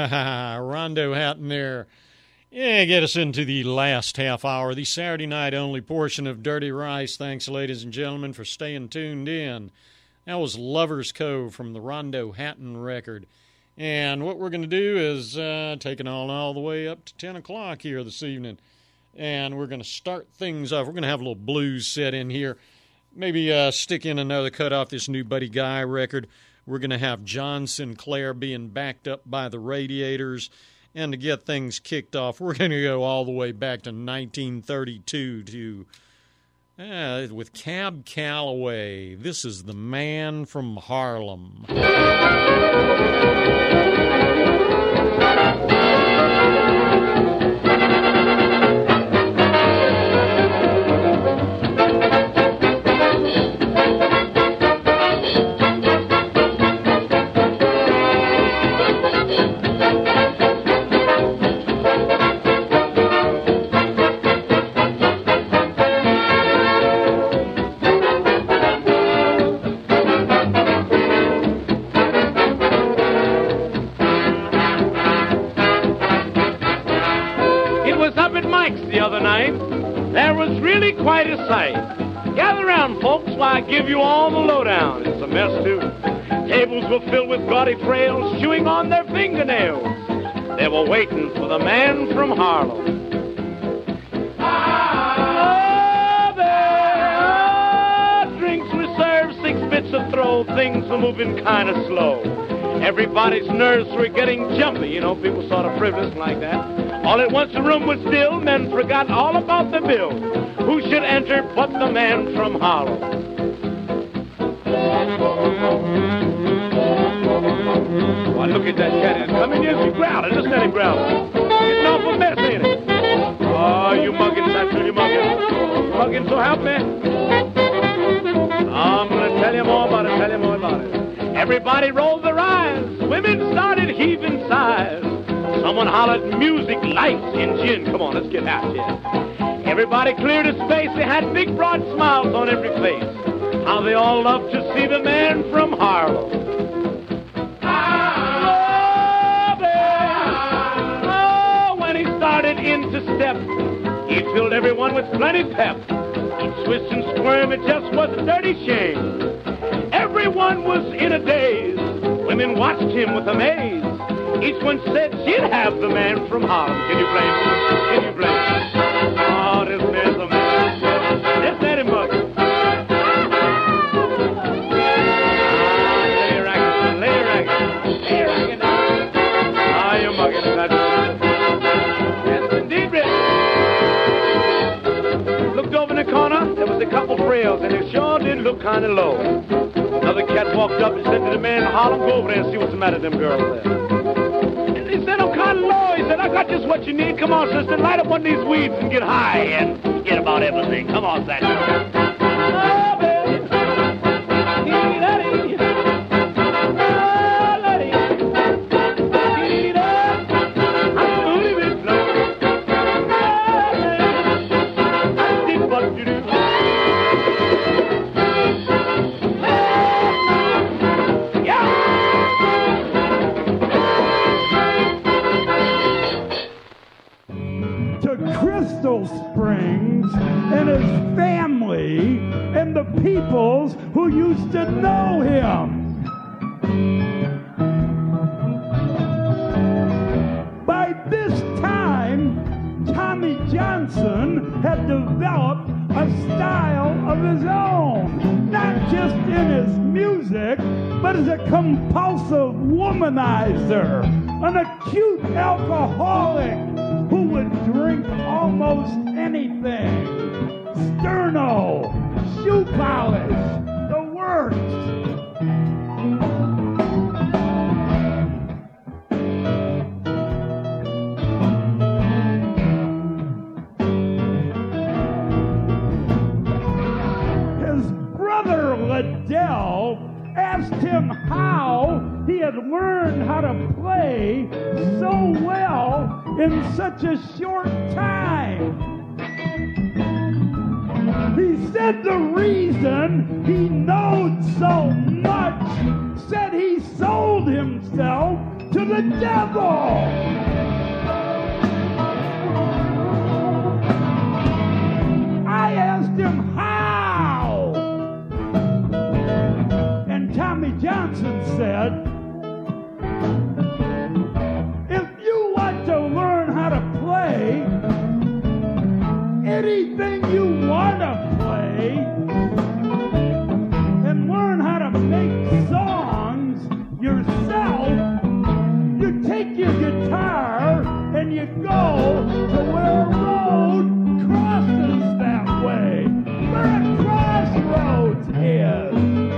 Rondo Hatton there. Yeah, get us into the last half hour, the Saturday night only portion of Dirty Rice. Thanks, ladies and gentlemen, for staying tuned in. That was Lover's Cove from the Rondo Hatton record. And what we're going to do is take it all the way up to 10 o'clock here this evening. And we're going to start things off. We're going to have a little blues set in here. Maybe stick in another cut off this new Buddy Guy record. We're going to have John Sinclair being backed up by the Radiators. And to get things kicked off, we're going to go all the way back to 1932 with Cab Calloway. This is The Man from Harlem. Quite a sight. Gather round, folks, while I give you all the lowdown. It's a mess, too. Tables were filled with gaudy frails chewing on their fingernails. They were waiting for the man from Harlem. Drinks were served, 6 bits a throw. Things were moving kind of slow. Everybody's nerves were getting jumpy. You know, people sort of frivolous like that. All at once the room was still. Men forgot all about the bill. Who should enter but the man from Harlem? Why, look at that cat. Come in here, you growling. Just let him growl. Getting off a mess, ain't it? Oh, you muggins, I tell you, muggins. Muggins, so help me. I'm going to tell you more about it, Everybody rolled their eyes. Women started heaving sighs. Someone hollered, music, lights, and gin. Come on, let's get out here. Everybody cleared his space. They had big, broad smiles on every face. How they all loved to see the man from Harlem. Oh, when he started into step, he filled everyone with plenty pep. Each twist and squirm, it just was a dirty shame. Everyone was in a daze. Women watched him with amaze. Each one said she'd have the man from Harlem. Can you blame him? Can you blame him? Oh, this man's a man. Just let him mug. Lay your racket, lay your racket. Lay your racket now. Ah, you're mugging that. Yes, indeed, Rich. Looked over in the corner. There was a couple frails, and they sure did look kind of low. Another cat walked up and said to the man in Harlem, go over there and see what's the matter with them girls there. He said, I'm kind of low. He said, I got just what you need. Come on, sister, light up one of these weeds and get high and get about everything. Come on, Zach. Oh, baby. Springs and his family and the peoples who used to know him. By this time, Tommy Johnson had developed a style of his own, not just in his music, but as a compulsive womanizer, an acute alcoholic who would drink almost anything. Sterno, shoe polish, the works. His brother Liddell asked him how he had learned how to play so well in such a short time. He said the reason he knowed so much, said he sold himself to to the devil. I asked him how. And Tommy Johnson said, if you want to learn how to play anything you want to play and learn how to make songs yourself, you take your guitar and you go to where a road crosses that way, where a crossroads is.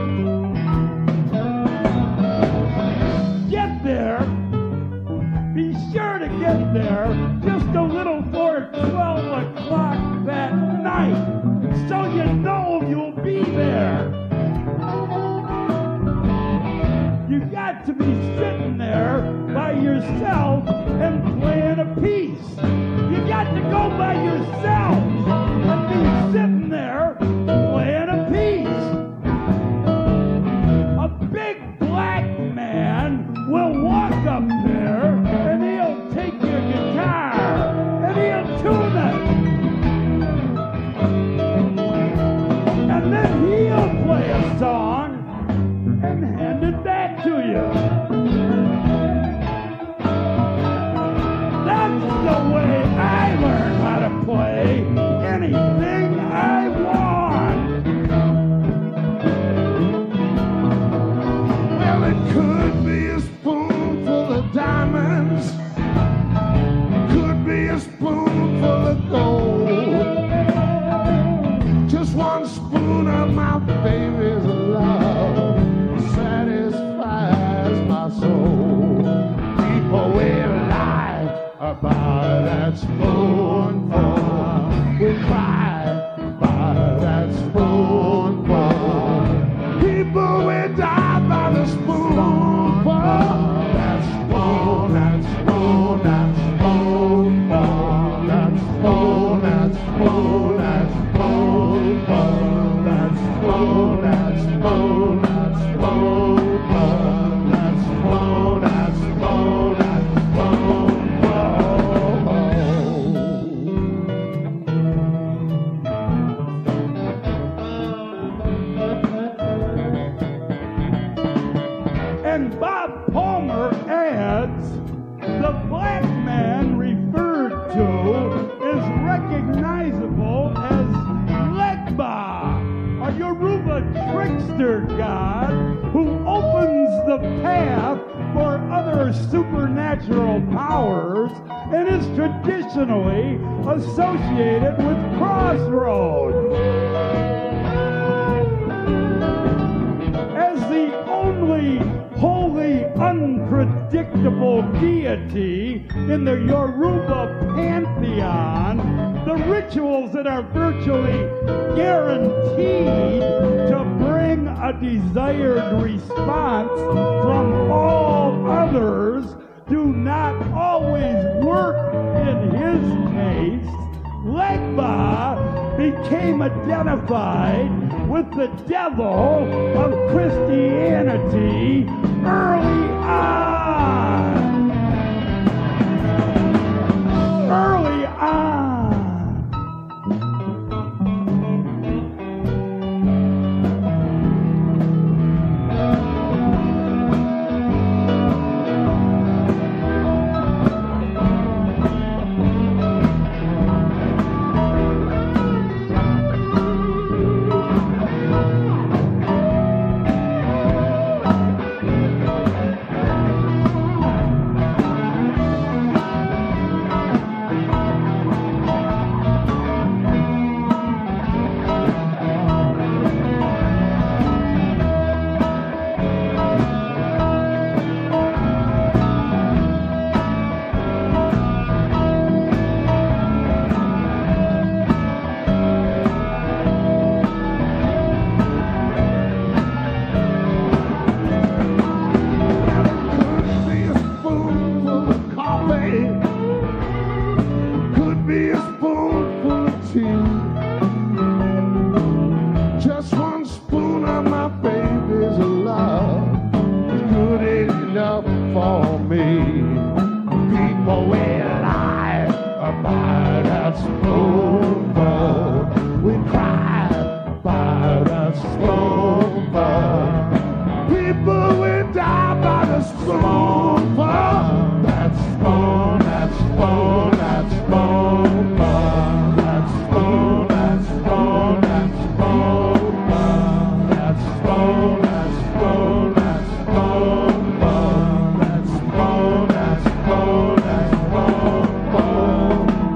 Get there. Be sure to get there just a little before 12 o'clock that night, so you know you'll be there. You got to be sitting there by yourself and playing a piece. You got to go by yourself and be sitting there playing a piece. A big black man will walk up there and he'll take your guitar and he'll tune it. And then he'll play a song and hand it back to you. That's the way I learn how to play anything I want. Well, it could be a spoonful of diamonds, could be a spoonful of gold. Just one spoon of my baby's love satisfies my soul. People will lie about that spoonful. We cry about that spoonful. People will die by the spoonful. That spoon, that spoon, that spoonful. That spoon, that spoon, that spoonful. That spoon, that spoon, that spoonful. That spoon, that spoon, that spoonful. And Bob Palmer adds, the black man referred to is recognizable as Legba, a Yoruba trickster god who opens the path for other supernatural powers and is traditionally associated with crossroads. As the only wholly unpredictable deity in the Yoruba pantheon, the rituals that are virtually guaranteed to bring a desired response from all others do not always work in his case. Legba became identified with the devil of Christianity early on. Early on. that spoonful. We cry by the spoonful. People will die by the spoonful. That spoon, that spoon, that spoonful. That spoon, that spoon, that spoonful. That spoon, that spoon, that spoonful. That spoon, that spoon, that spoonful.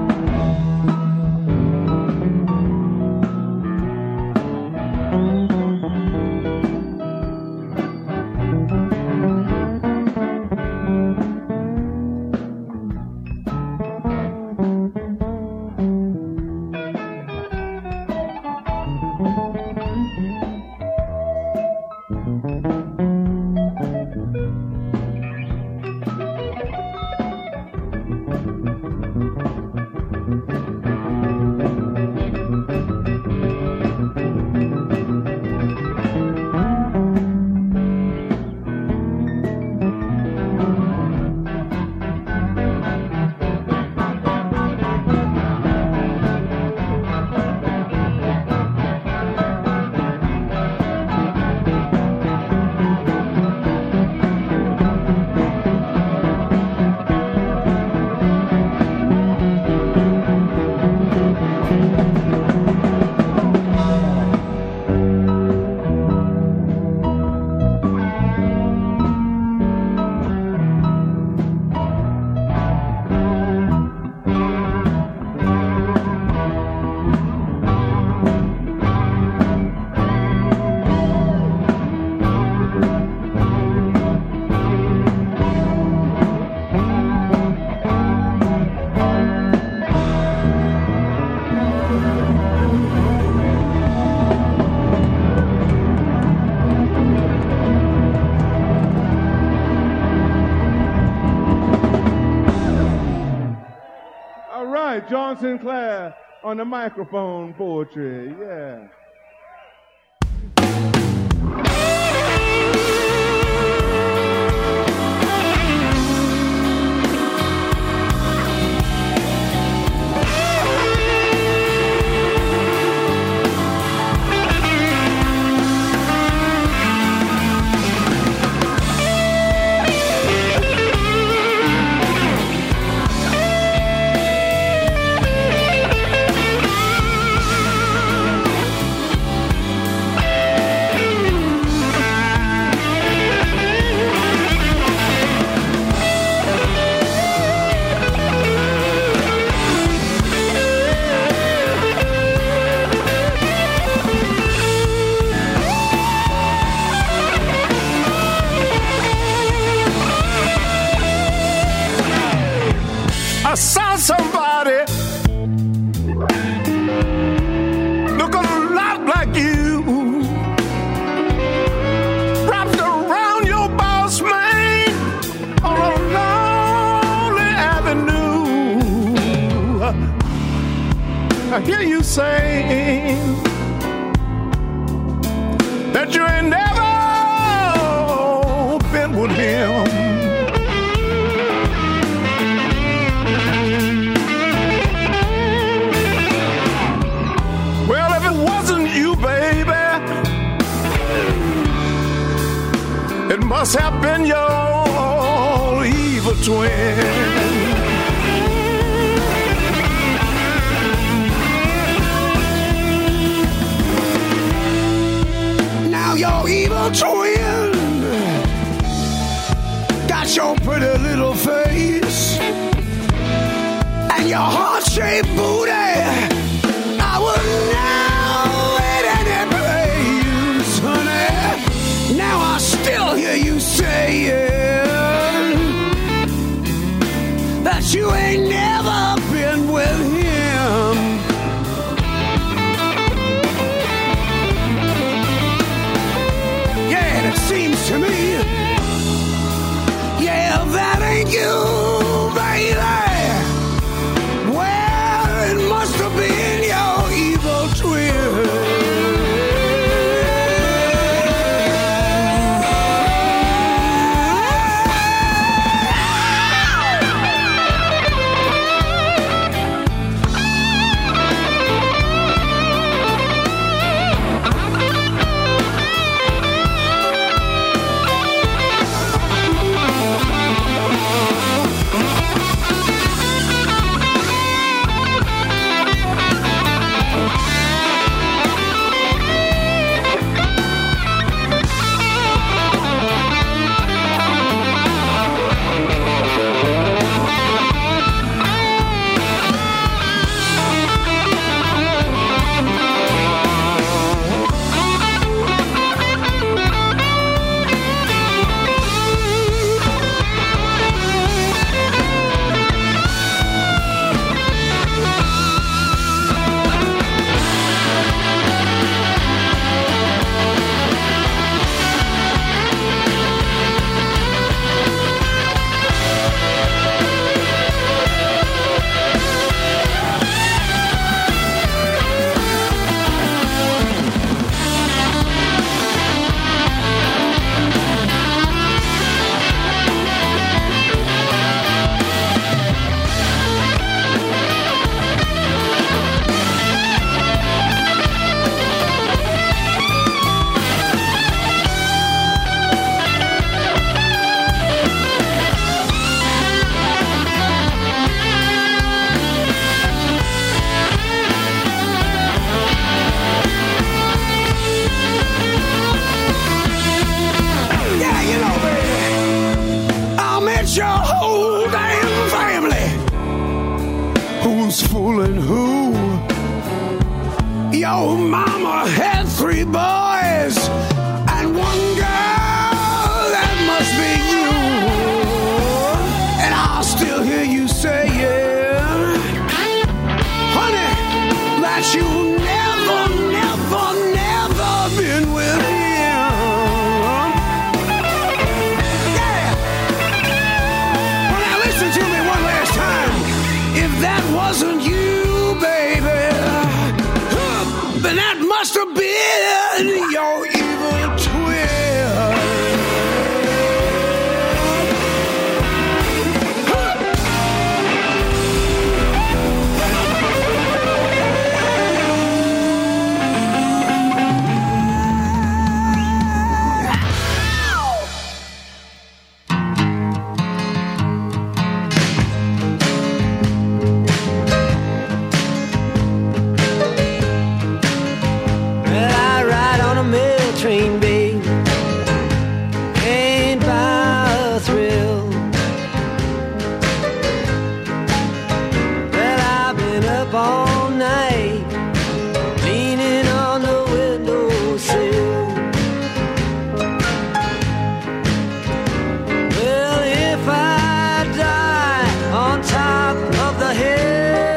John Sinclair on the microphone poetry, yeah. I saw somebody looking a lot like you, wrapped around your boss man on a lonely avenue. I hear you saying that you ain't never been with him. It must have been your evil twin. Now your evil twin got your pretty little face and your heart-shaped booty. I would now let any praise, honey. Now I still hear you saying that you ain't never been with him. Yeah, and it seems to me, yeah, that ain't you, baby. Well, it must have been your evil twin. who's fooling who? Your mama had 3 boys and 1 girl, that must be you. And I'll still hear you say, yeah, honey, that you never, never, never been with him. Yeah. Well, now listen to me one last time. If that wasn't you, baby, then that must have been your evil twin. Train, babe, ain't by a thrill. Well, I've been up all night, leaning on the windowsill. Well, if I die on top of the hill,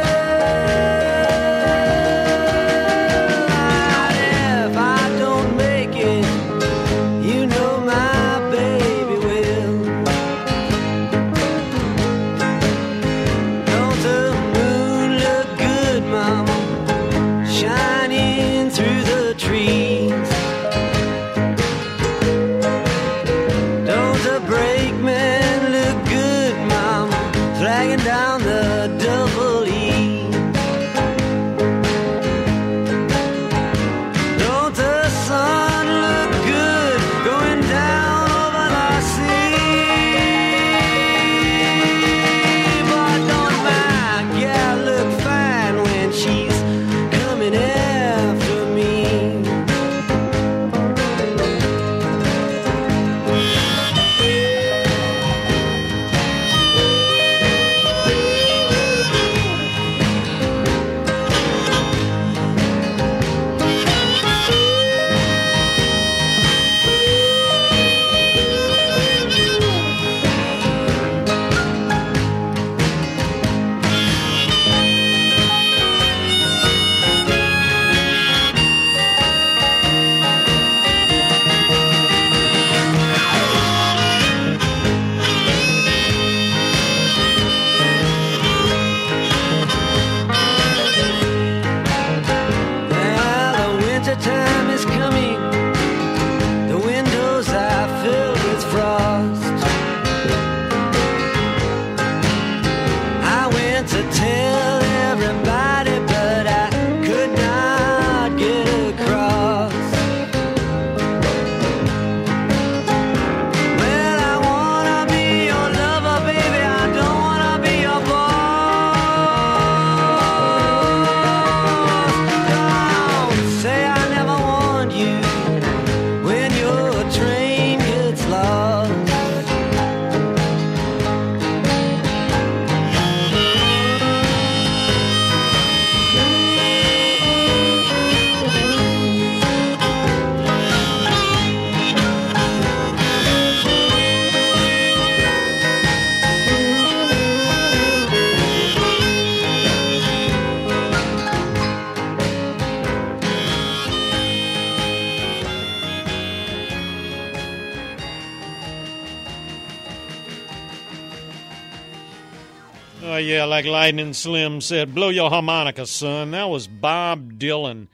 Oh, yeah, like Lightning Slim said, blow your harmonica, son. That was Bob Dylan.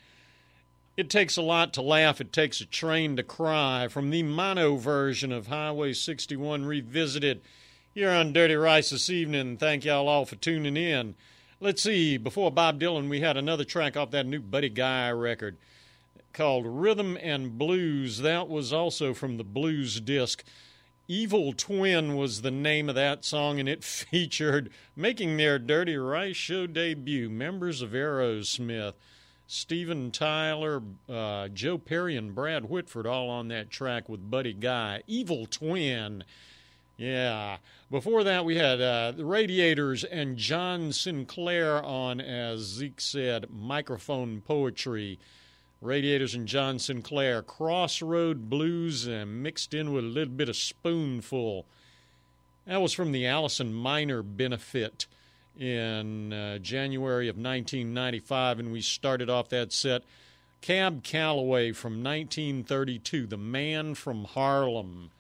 It takes a lot to laugh. It takes a train to cry from the mono version of Highway 61 Revisited here on Dirty Rice this evening. Thank y'all all for tuning in. Let's see, before Bob Dylan, we had another track off that new Buddy Guy record called Rhythm and Blues. That was also from the Blues disc. Evil Twin was the name of that song, and it featured, making their Dirty Rice Show debut, members of Aerosmith, Steven Tyler, Joe Perry, and Brad Whitford all on that track with Buddy Guy. Evil Twin. Yeah. Before that, we had the Radiators and John Sinclair on, as Zeke said, microphone poetry. Radiators and John Sinclair, Crossroad Blues, and mixed in with a little bit of Spoonful. That was from the Allison Minor benefit in January of 1995, and we started off that set, Cab Calloway from 1932, The Man from Harlem.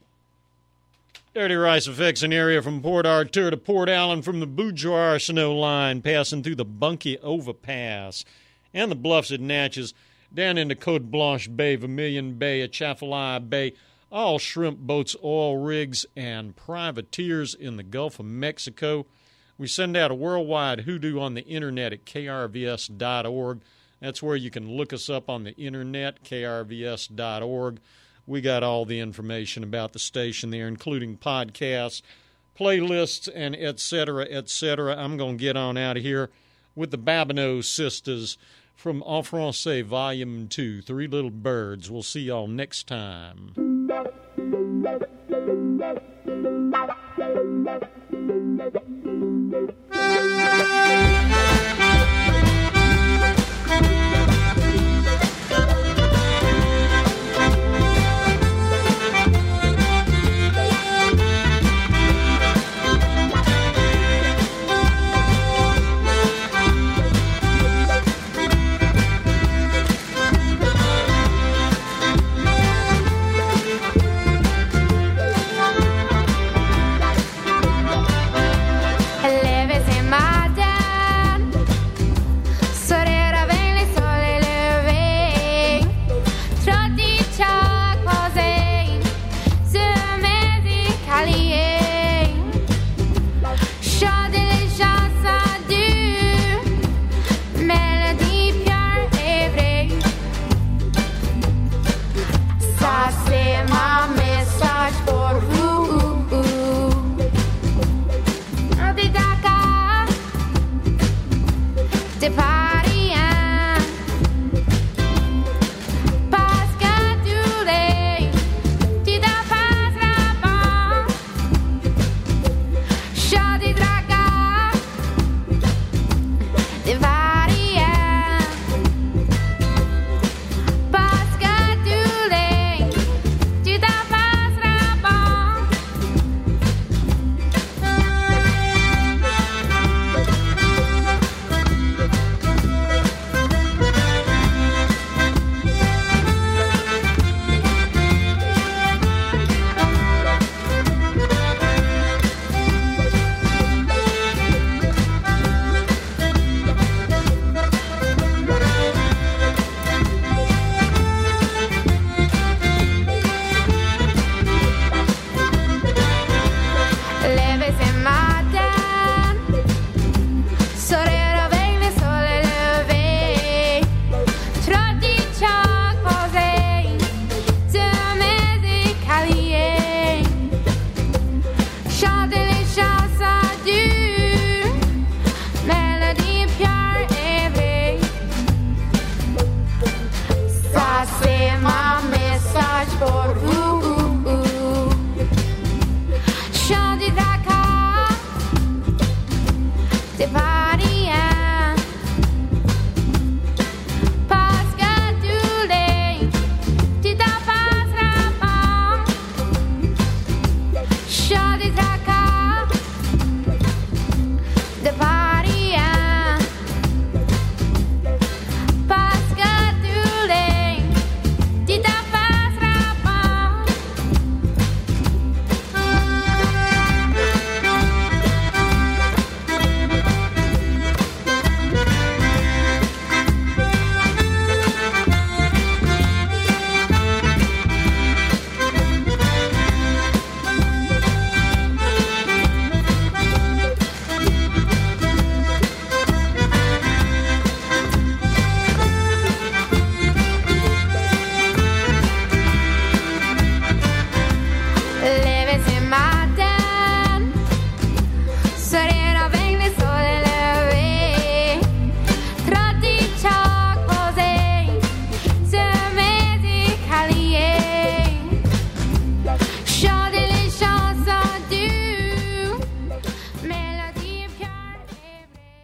Dirty Rice Effects, an area from Port Arthur to Port Allen from the Boudoir Snow Line, passing through the Bunkie Overpass and the Bluffs at Natchez, down into Cote Blanche Bay, Vermilion Bay, Atchafalaya Bay, all shrimp boats, oil rigs, and privateers in the Gulf of Mexico. We send out a worldwide hoodoo on the internet at krvs.org. That's where you can look us up on the internet, krvs.org. We got all the information about the station there, including podcasts, playlists, and et cetera, et cetera. I'm going to get on out of here with the Babineau Sisters from En Francais Volume 2, Three Little Birds. We'll see y'all next time. Depart